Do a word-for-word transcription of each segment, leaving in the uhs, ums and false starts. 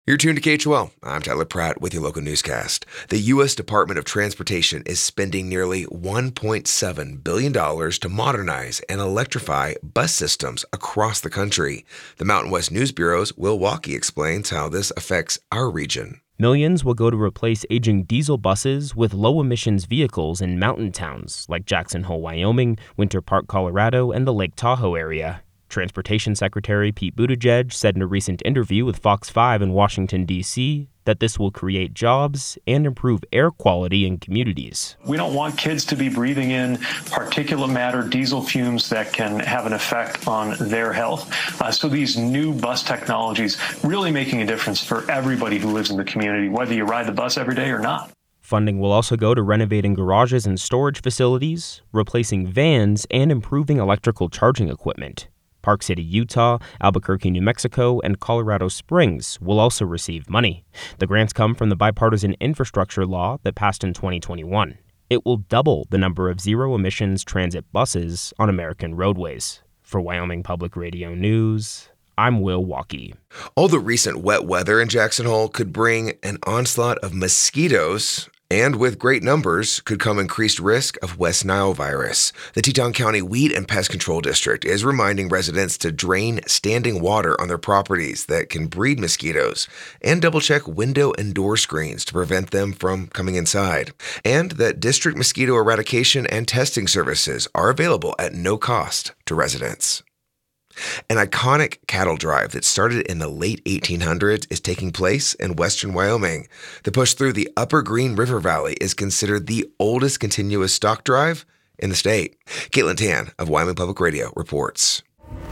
You're tuned to K H O L. I'm Tyler Pratt with your local newscast. The U S Department of Transportation is spending nearly one point seven billion dollars to modernize and electrify bus systems across the country. The Mountain West News Bureau's Will Walkey explains how this affects our region. Millions will go to replace aging diesel buses with low-emissions vehicles in mountain towns like Jackson Hole, Wyoming, Winter Park, Colorado, and the Lake Tahoe area. Transportation Secretary Pete Buttigieg said in a recent interview with Fox five in Washington, D C, that this will create jobs and improve air quality in communities. We don't want kids to be breathing in particulate matter, diesel fumes that can have an effect on their health. Uh, so these new bus technologies really making a difference for everybody who lives in the community, whether you ride the bus every day or not. Funding will also go to renovating garages and storage facilities, replacing vans, and improving electrical charging equipment. Park City, Utah, Albuquerque, New Mexico, and Colorado Springs will also receive money. The grants come from the bipartisan infrastructure law that passed in twenty twenty-one. It will double the number of zero-emissions transit buses on American roadways. For Wyoming Public Radio News, I'm Will Walkey. All the recent wet weather in Jackson Hole could bring an onslaught of mosquitoes, and with great numbers could come increased risk of West Nile virus. The Teton County Weed and Pest Control District is reminding residents to drain standing water on their properties that can breed mosquitoes and double-check window and door screens to prevent them from coming inside. And that district mosquito eradication and testing services are available at no cost to residents. An iconic cattle drive that started in the late eighteen hundreds is taking place in western Wyoming. The push through the Upper Green River Valley is considered the oldest continuous stock drive in the state. Caitlin Tan of Wyoming Public Radio reports.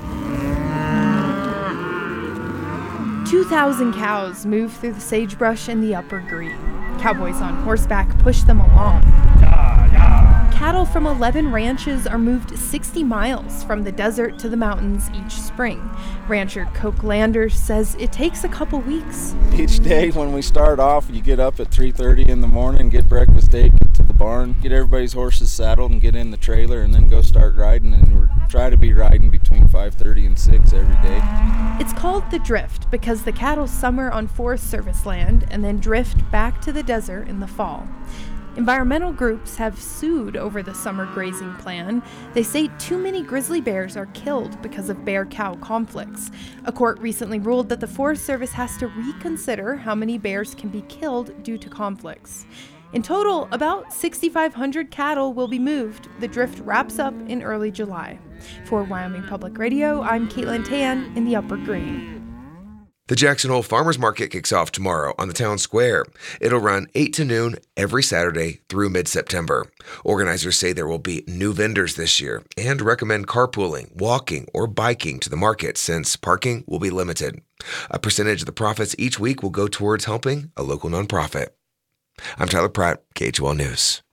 two thousand cows move through the sagebrush in the Upper Green. Cowboys on horseback push them along. Cattle from eleven ranches are moved sixty miles from the desert to the mountains each spring. Rancher Coke Landers says it takes a couple weeks. Each day when we start off, you get up at three thirty in the morning, get breakfast, take it to the barn, get everybody's horses saddled and get in the trailer and then go start riding. And we're try to be riding between five thirty and six every day. It's called the drift because the cattle summer on Forest Service land and then drift back to the desert in the fall. Environmental groups have sued over the summer grazing plan. They say too many grizzly bears are killed because of bear-cow conflicts. A court recently ruled that the Forest Service has to reconsider how many bears can be killed due to conflicts. In total, about sixty-five hundred cattle will be moved. The drift wraps up in early July. For Wyoming Public Radio, I'm Caitlin Tan in the Upper Green. The Jackson Hole Farmers Market kicks off tomorrow on the town square. It'll run eight to noon every Saturday through mid-September. Organizers say there will be new vendors this year and recommend carpooling, walking, or biking to the market since parking will be limited. A percentage of the profits each week will go towards helping a local nonprofit. I'm Tyler Pratt, K H O L News.